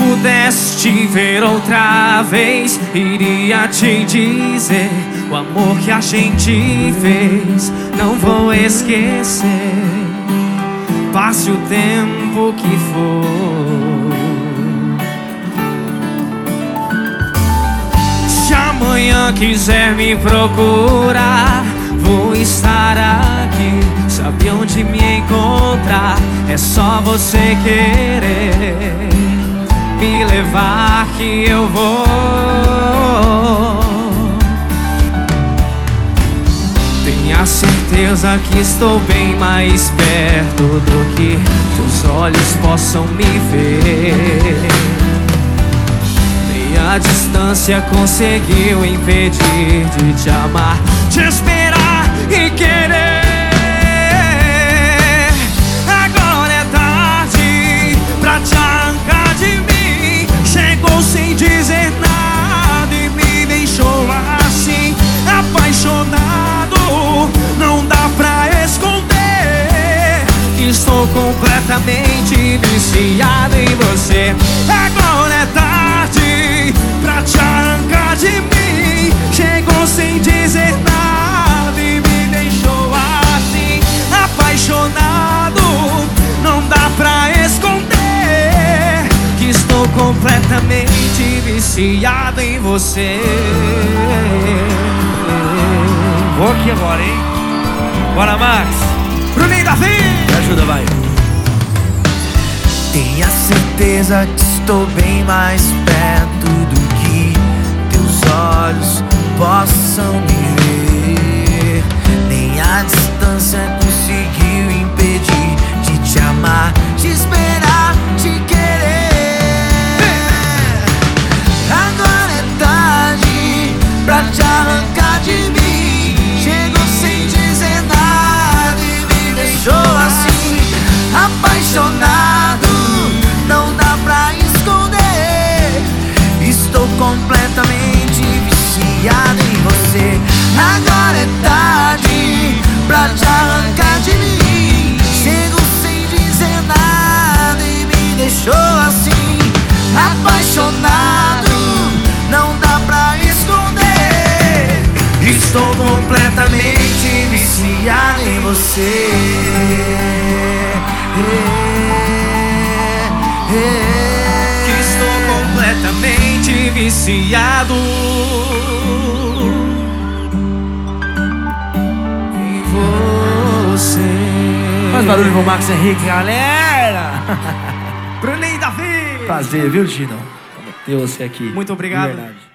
pudesse te ver outra vez, iria te dizer o amor que a gente fez. Não vou esquecer, passe o tempo que for. Se amanhã quiser me procurar, vou estar aqui, sabe onde me encontrar. É só você querer me levar que eu vou. Tenha certeza que estou bem mais perto do que teus olhos possam me ver. Nem a distância conseguiu impedir de te amar, te esperar e querer. Agora é tarde pra te arrancar de mim. Chegou sem dizer nada e me deixou assim, apaixonado. Não dá pra esconder que estou completamente viciado em você. Agora é tarde pra te arrancar de mim. Chegou sem dizer nada e me deixou assim, apaixonado. Não dá pra esconder que estou completamente viciado em você. Vou aqui agora, hein? Bora, Max! Bruninho Davi! Me ajuda, vai! Tenha certeza que estou bem mais perto do que teus olhos possam me ver. Nem a distância conseguiu impedir de te amar, te esperar, te querer. Agora é tarde pra te arrancar de mim. Chegou sem dizer nada e me deixou assim, apaixonado. Não dá pra esconder, estou completamente viciado em você. Agora é tarde pra te arrancar de mim. Chegou sem dizer nada e me deixou assim, apaixonado. Não dá pra esconder, estou completamente viciado em você. Que estou completamente viciado em você. Faz barulho pro Max Henrique, galera! Bruninho Davi! Prazer, viu, Tino? Ter você aqui. Muito obrigado. De verdade.